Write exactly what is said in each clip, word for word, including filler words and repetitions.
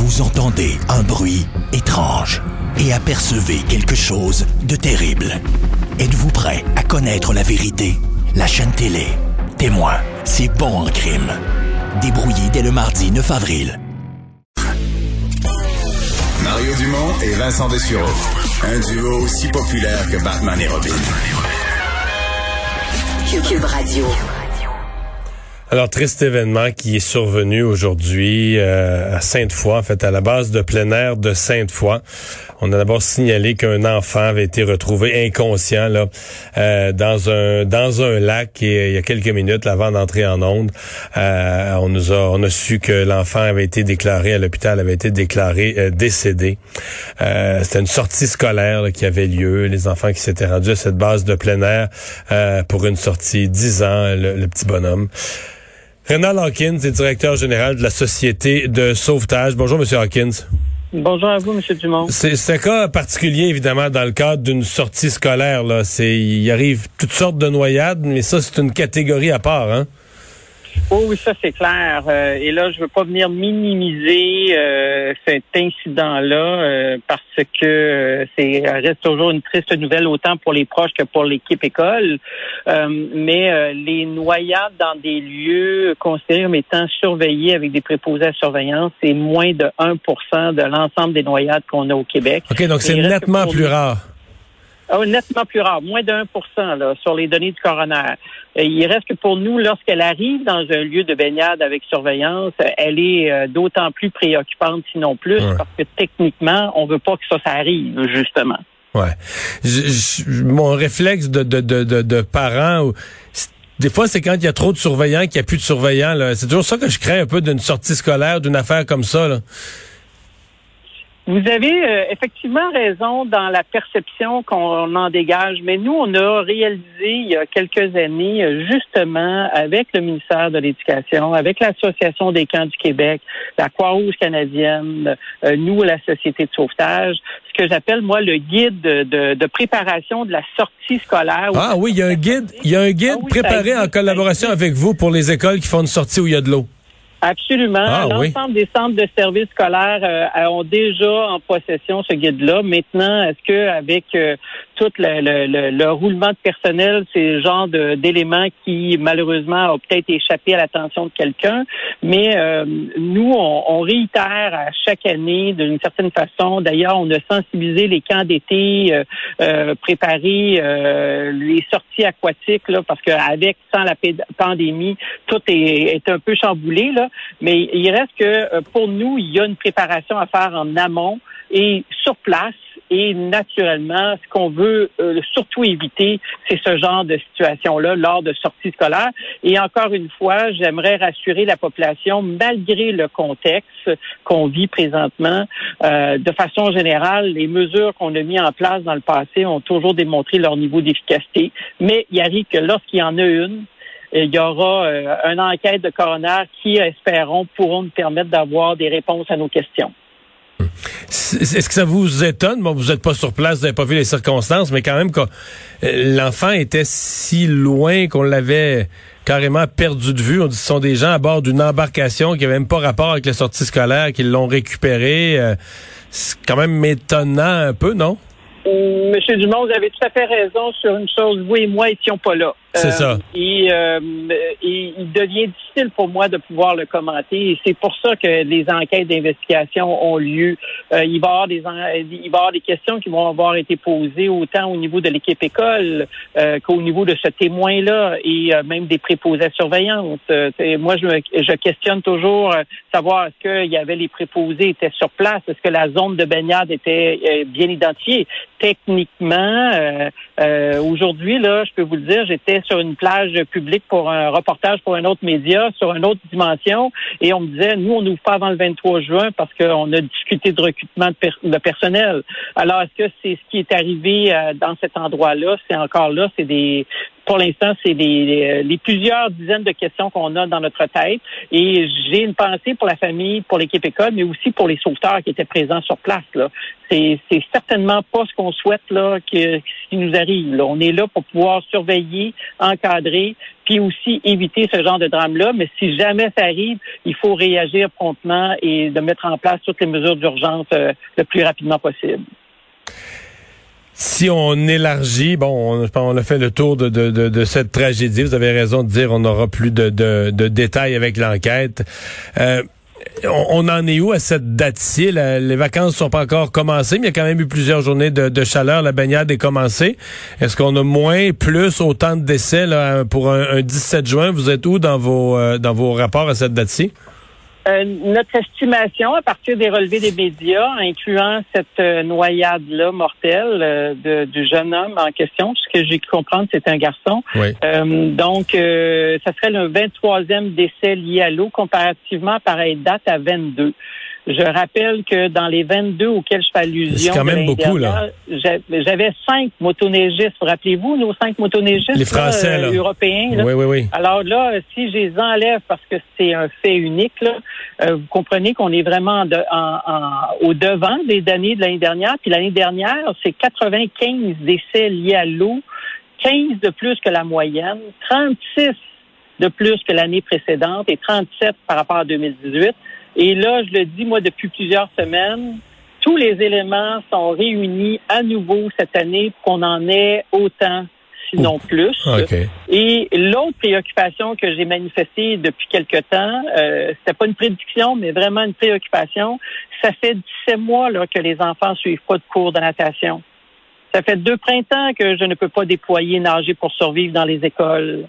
Vous entendez un bruit étrange et apercevez quelque chose de terrible. Êtes-vous prêt à connaître la vérité? La chaîne télé Témoin, c'est bon en crime. Débrouillé dès le mardi neuf avril. Mario Dumont et Vincent Dessureau. Un duo aussi populaire que Batman et Robin. Cube Radio. Alors, triste événement qui est survenu aujourd'hui euh, à Sainte-Foy, en fait, à la base de plein air de Sainte-Foy. On a d'abord signalé qu'un enfant avait été retrouvé inconscient là euh, dans un dans un lac et, il y a quelques minutes avant d'entrer en onde. Euh, on nous a on a su que l'enfant avait été déclaré à l'hôpital, avait été déclaré euh, décédé. Euh, c'était une sortie scolaire là, qui avait lieu. Les enfants qui s'étaient rendus à cette base de plein air euh, pour une sortie, dix ans, le, le petit bonhomme. Renald Hawkins est directeur général de la Société de sauvetage. Bonjour, Monsieur Hawkins. Bonjour à vous, M. Dumont. C'est, c'est un cas particulier, évidemment, dans le cadre d'une sortie scolaire. Là. C'est, il arrive toutes sortes de noyades, mais ça, c'est une catégorie à part, hein? Oh oui, ça c'est clair. Euh, et là, je veux pas venir minimiser euh, cet incident-là euh, parce que euh, c'est reste toujours une triste nouvelle autant pour les proches que pour l'équipe école. Euh, mais euh, les noyades dans des lieux considérés comme étant surveillés avec des préposés à surveillance, c'est moins de un pour cent de l'ensemble des noyades qu'on a au Québec. OK, donc c'est nettement plus rare. Oh, nettement plus rare, moins de un pour cent là, sur les données du coroner. Euh, il reste que pour nous, lorsqu'elle arrive dans un lieu de baignade avec surveillance, elle est euh, d'autant plus préoccupante, sinon plus, ouais. Parce que techniquement, on veut pas que ça, ça arrive, justement. Ouais. Je, je, mon réflexe de, de, de, de, de parents, des fois, c'est quand il y a trop de surveillants qu'il n'y a plus de surveillants. Là. C'est toujours ça que je crains un peu d'une sortie scolaire, d'une affaire comme ça, là. Vous avez euh, effectivement raison dans la perception qu'on en dégage, mais nous, on a réalisé il y a quelques années, justement, avec le ministère de l'Éducation, avec l'Association des camps du Québec, la Croix-Rouge canadienne, euh, nous, la Société de sauvetage, ce que j'appelle, moi, le guide de, de, de préparation de la sortie scolaire. Ah oui, il y a un guide, il y a un guide ah, oui, préparé en collaboration avec vous pour les écoles qui font une sortie où il y a de l'eau. Absolument. Ah, L'ensemble oui. des centres de services scolaires euh, ont déjà en possession ce guide-là. Maintenant, est-ce que avec euh, tout le, le, le, le roulement de personnel, c'est le genre de, d'éléments qui, malheureusement, ont peut-être échappé à l'attention de quelqu'un. Mais euh, nous, on, on réitère à chaque année d'une certaine façon. D'ailleurs, on a sensibilisé les camps d'été, euh, euh, préparé euh, les sorties aquatiques, là, parce qu'avec, sans la p- pandémie, tout est, est un peu chamboulé, là. Mais il reste que pour nous, il y a une préparation à faire en amont et sur place. Et naturellement, ce qu'on veut euh, surtout éviter, c'est ce genre de situation-là lors de sorties scolaires. Et encore une fois, j'aimerais rassurer la population, malgré le contexte qu'on vit présentement, euh, de façon générale, les mesures qu'on a mises en place dans le passé ont toujours démontré leur niveau d'efficacité. Mais il arrive que lorsqu'il y en a une, il y aura euh, une enquête de coroner qui, espérons, pourront nous permettre d'avoir des réponses à nos questions. Est-ce que ça vous étonne? Bon, vous n'êtes pas sur place, vous n'avez pas vu les circonstances, mais quand même, quand l'enfant était si loin qu'on l'avait carrément perdu de vue. On dit que ce sont des gens à bord d'une embarcation qui n'avaient même pas rapport avec la sortie scolaire, qui l'ont récupéré. C'est quand même étonnant un peu, non? Monsieur Dumont, vous avez tout à fait raison sur une chose. Vous et moi étions pas là. C'est euh, ça. Et, euh, et il devient difficile pour moi de pouvoir le commenter. Et c'est pour ça que les enquêtes d'investigation ont lieu. Euh, il va y avoir des, il va y avoir des questions qui vont avoir été posées autant au niveau de l'équipe école euh, qu'au niveau de ce témoin-là et euh, même des préposés à surveillance. Euh, moi, je, je questionne toujours euh, savoir est-ce qu'il y avait les préposés étaient sur place, est-ce que la zone de baignade était euh, bien identifiée. Techniquement, euh, euh, aujourd'hui, là, je peux vous le dire, j'étais sur une plage publique pour un reportage pour un autre média, sur une autre dimension, et on me disait, nous, on n'ouvre pas avant le vingt-trois juin parce qu'on a discuté de recrutement de, per- de personnel. Alors, est-ce que c'est ce qui est arrivé euh, dans cet endroit-là? C'est encore là, c'est des pour l'instant, c'est les, les, les plusieurs dizaines de questions qu'on a dans notre tête. Et j'ai une pensée pour la famille, pour l'équipe école, mais aussi pour les sauveteurs qui étaient présents sur place. Là. C'est, c'est certainement pas ce qu'on souhaite là, que, qui nous arrive. Là. On est là pour pouvoir surveiller, encadrer, puis aussi éviter ce genre de drame-là. Mais si jamais ça arrive, il faut réagir promptement et de mettre en place toutes les mesures d'urgence euh, le plus rapidement possible. Si on élargit, bon, on, on a fait le tour de, de, de, de cette tragédie. Vous avez raison de dire on n'aura plus de, de, de détails avec l'enquête. Euh, on, on en est où à cette date-ci? La, les vacances sont pas encore commencées, mais il y a quand même eu plusieurs journées de, de chaleur. La baignade est commencée. Est-ce qu'on a moins, plus, autant de décès là, pour un, un dix-sept juin? Vous êtes où dans vos, euh, dans vos rapports à cette date-ci? Euh, notre estimation, à partir des relevés des médias, incluant cette euh, noyade-là mortelle euh, de, du jeune homme en question, ce que j'ai pu comprendre, c'est un garçon. Oui. Euh, donc, euh, ça serait le vingt-troisième décès lié à l'eau, comparativement à pareille date à vingt-deux. Je rappelle que dans les vingt-deux auxquels je fais allusion, c'est quand même beaucoup, là. J'avais cinq motoneigistes. Vous rappelez-vous, nos cinq motoneigistes les Français, là, là, européens? Là? Oui, oui, oui. Alors là, si je les enlève parce que c'est un fait unique, là, euh, vous comprenez qu'on est vraiment de, en, en, au devant des données de l'année dernière. Puis l'année dernière, c'est quatre-vingt-quinze décès liés à l'eau, quinze de plus que la moyenne, trente-six de plus que l'année précédente et trente-sept par rapport à deux mille dix-huit. Et là, je le dis, moi, depuis plusieurs semaines, tous les éléments sont réunis à nouveau cette année pour qu'on en ait autant, sinon plus. Okay. Et l'autre préoccupation que j'ai manifestée depuis quelque temps, euh, c'était pas une prédiction, mais vraiment une préoccupation, ça fait dix-sept mois là, que les enfants suivent pas de cours de natation. Ça fait deux printemps que je ne peux pas déployer nager pour survivre dans les écoles.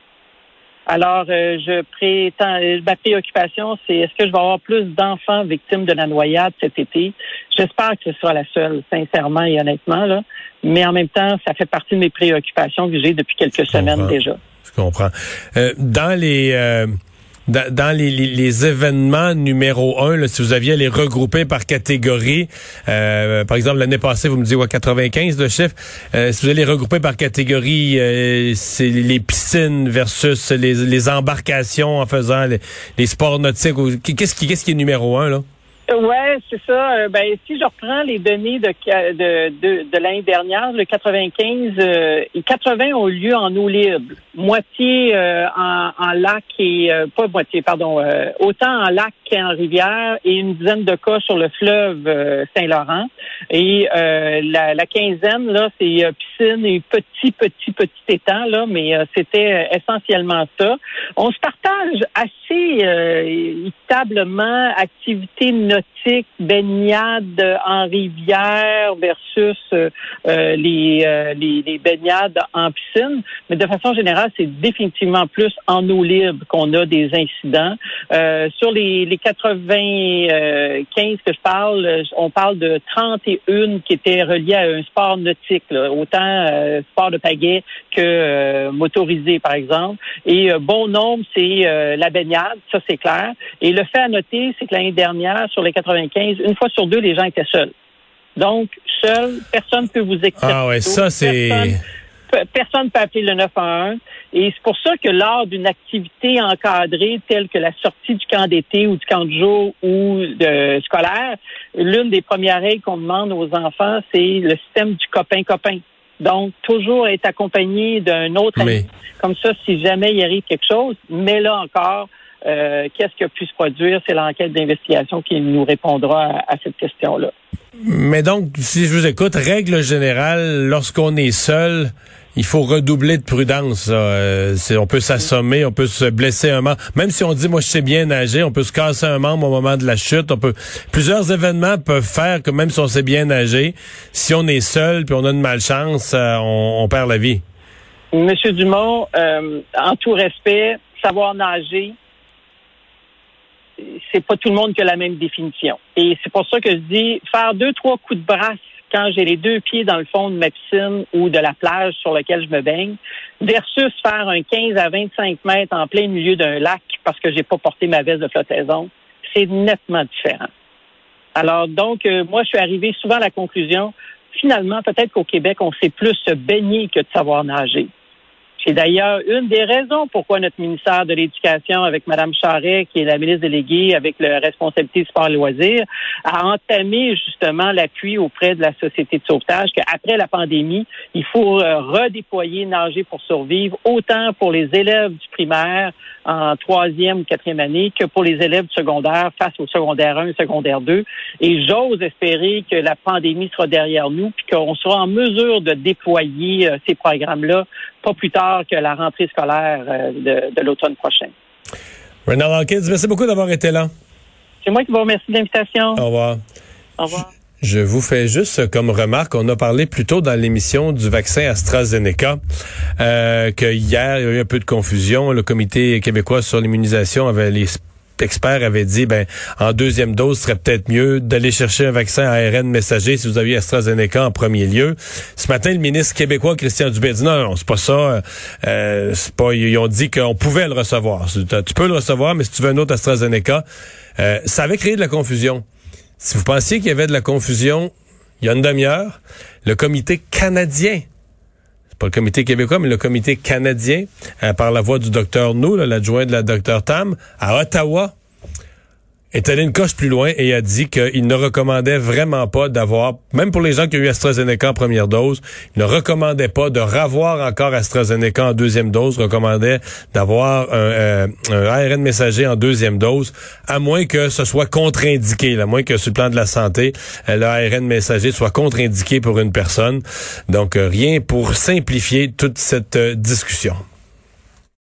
Alors, euh, je prétends, ma préoccupation, c'est est-ce que je vais avoir plus d'enfants victimes de la noyade cet été? J'espère que ce sera la seule, sincèrement et honnêtement, là. Mais en même temps, ça fait partie de mes préoccupations que j'ai depuis quelques je semaines comprends. déjà. Je comprends. Euh, dans les... Euh Dans, dans les, les, les événements numéro un, là, si vous aviez à les regrouper par catégorie, euh, par exemple l'année passée, vous me dites ouais, quatre-vingt-quinze de chiffre, euh, si vous allez les regrouper par catégorie, euh, c'est les piscines versus les, les embarcations en faisant les, les sports nautiques. Qu'est-ce qui, qu'est-ce qui est numéro un là? Ouais, c'est ça. Euh, ben, si je reprends les données de de de, de l'année dernière, le quatre-vingt-quinze, euh, quatre-vingts ont lieu en eau libre, moitié euh, en, en lac et euh, pas moitié, pardon, euh, autant en lac qu'en rivière et une dizaine de cas sur le fleuve euh, Saint-Laurent. Et euh, la, la quinzaine là, c'est euh, piscine et petit petit petit étang là, mais euh, c'était euh, essentiellement ça. On se partage assez euh, équitablement activités nautique, baignade en rivière versus euh, les, euh, les, les baignades en piscine. Mais de façon générale, c'est définitivement plus en eau libre qu'on a des incidents. Euh, sur les, les quatre-vingt-quinze que je parle, on parle de trente et un qui étaient reliés à un sport nautique, là, autant euh, sport de pagaie que euh, motorisé, par exemple. Et euh, bon nombre, c'est euh, la baignade, ça c'est clair. Et le fait à noter, c'est que l'année dernière, sur les quatre-vingt-quinze, une fois sur deux, les gens étaient seuls. Donc, seul, personne ne peut vous expliquer. Ah ouais, ça c'est... Personne ne peut appeler le neuf un un. Et c'est pour ça que lors d'une activité encadrée telle que la sortie du camp d'été ou du camp de jour ou de scolaire, l'une des premières règles qu'on demande aux enfants, c'est le système du copain-copain. Donc, toujours être accompagné d'un autre ami. Mais... Comme ça, si jamais il arrive quelque chose, mais là encore, euh, qu'est-ce qui a pu se produire? C'est l'enquête d'investigation qui nous répondra à, à cette question-là. Mais donc, si je vous écoute, règle générale, lorsqu'on est seul, il faut redoubler de prudence. Euh, c'est, on peut s'assommer, on peut se blesser un membre. Même si on dit, moi, je sais bien nager, on peut se casser un membre au moment de la chute. On peut, plusieurs événements peuvent faire que même si on sait bien nager, si on est seul puis on a une malchance, euh, on, on perd la vie. Monsieur Dumont, euh, en tout respect, savoir nager, c'est pas tout le monde qui a la même définition. Et c'est pour ça que je dis, faire deux, trois coups de brasse quand j'ai les deux pieds dans le fond de ma piscine ou de la plage sur laquelle je me baigne, versus faire un quinze à vingt-cinq mètres en plein milieu d'un lac parce que j'ai pas porté ma veste de flottaison, c'est nettement différent. Alors donc, euh, moi, je suis arrivée souvent à la conclusion, finalement, peut-être qu'au Québec, on sait plus se baigner que de savoir nager. C'est d'ailleurs une des raisons pourquoi notre ministère de l'Éducation, avec Mme Charest, qui est la ministre déléguée avec la responsabilité sport et loisirs, a entamé justement l'appui auprès de la Société de sauvetage qu'après la pandémie, il faut euh, redéployer Nager pour survivre, autant pour les élèves du primaire en troisième ou quatrième année que pour les élèves du secondaire face au secondaire un et secondaire deux. Et j'ose espérer que la pandémie sera derrière nous puis qu'on sera en mesure de déployer euh, ces programmes-là pas plus tard que la rentrée scolaire euh, de, de l'automne prochain. Reynald Hawkins, merci beaucoup d'avoir été là. C'est moi qui vous remercie de l'invitation. Au revoir. Au revoir. Je vous fais juste comme remarque, on a parlé plus tôt dans l'émission du vaccin AstraZeneca, euh, que hier, il y a eu un peu de confusion. Le Comité québécois sur l'immunisation avait les experts avaient dit, ben, en deuxième dose, ce serait peut-être mieux d'aller chercher un vaccin à A R N messager si vous aviez AstraZeneca en premier lieu. Ce matin, le ministre québécois, Christian Dubé, a dit non, non, c'est pas ça. Euh, c'est pas, ils ont dit qu'on pouvait le recevoir. Tu peux le recevoir, mais si tu veux un autre AstraZeneca, euh, ça avait créé de la confusion. Si vous pensiez qu'il y avait de la confusion, il y a une demi-heure, le comité canadien, c'est pas le comité québécois, mais le comité canadien, euh, par la voix du docteur Nou, l'adjoint de la docteur Tam, à Ottawa, est allé une coche plus loin et a dit qu'il ne recommandait vraiment pas d'avoir, même pour les gens qui ont eu AstraZeneca en première dose, il ne recommandait pas de ravoir encore AstraZeneca en deuxième dose, recommandait d'avoir un, euh, un A R N messager en deuxième dose, à moins que ce soit contre-indiqué, à moins que sur le plan de la santé, le A R N messager soit contre-indiqué pour une personne. Donc, euh, rien pour simplifier toute cette euh, discussion.